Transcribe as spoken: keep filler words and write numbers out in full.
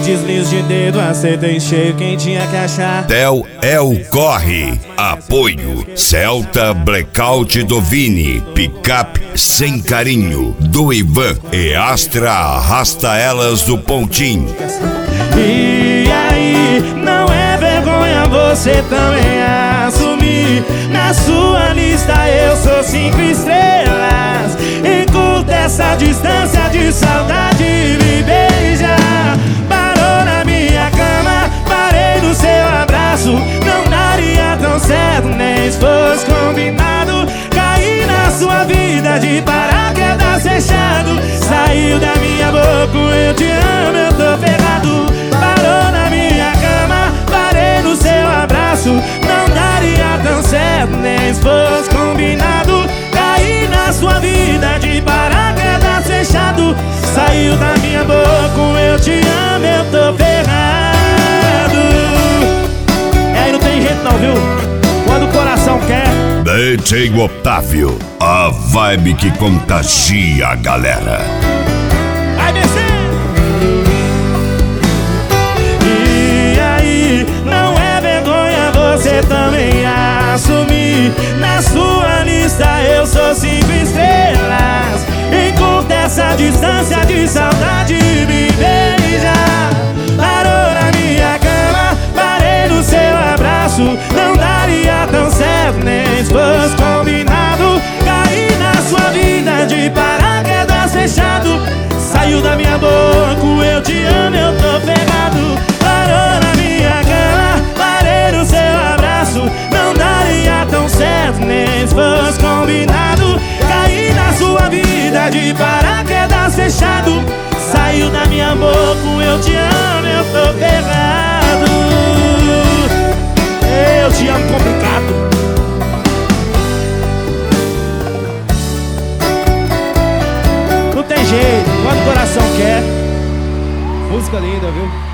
deslize de dedo, aceita em cheio quem tinha que achar. Tel é o corre. Apoio Celta Blackout do Vini, Picape Sem Carinho do Ivan e Astra Arrasta Elas do Pontinho. E aí, não é vergonha você também assumir? Na sua lista eu sou cinco estrelas. Encurta essa distância de saudade, me beija. Parou na minha cama, parei no seu abraço. Não daria tão certo, nem se fosse combinado. Caí na sua vida de paraquedas fechado. Saiu da minha boca, eu te amo, eu tô ferrado. Parou na minha cama, parei no seu abraço. Não daria tão certo, nem se fosse combinado. Caí na sua vida de paraquedas fechado. Saiu da minha boca, eu te amo, eu tô ferrado. É, aí não tem jeito não, viu? Quando o coração quer. D J Otávio, a vibe que contagia a galera. Vai descer! E aí, não é vergonha você também assumir? Na sua lista eu sou cinco estrelas. Encurta essa distância de saudade, me beija. Parou na minha cama, parei no seu abraço. Não daria tão certo, nem se fosse combinado. Caí na sua vida de paraquedas fechado. Saiu da minha boca, eu te amo, eu tô ferrado. Parou na minha cama, parei no seu abraço. Não daria tão certo, nem se fosse combinado. Caí na sua vida de paraquedas fechado. Saiu da minha boca, eu te amo, eu tô ferrado. Eu te amo complicado. Não tem jeito, quando o coração quer. Música linda, viu?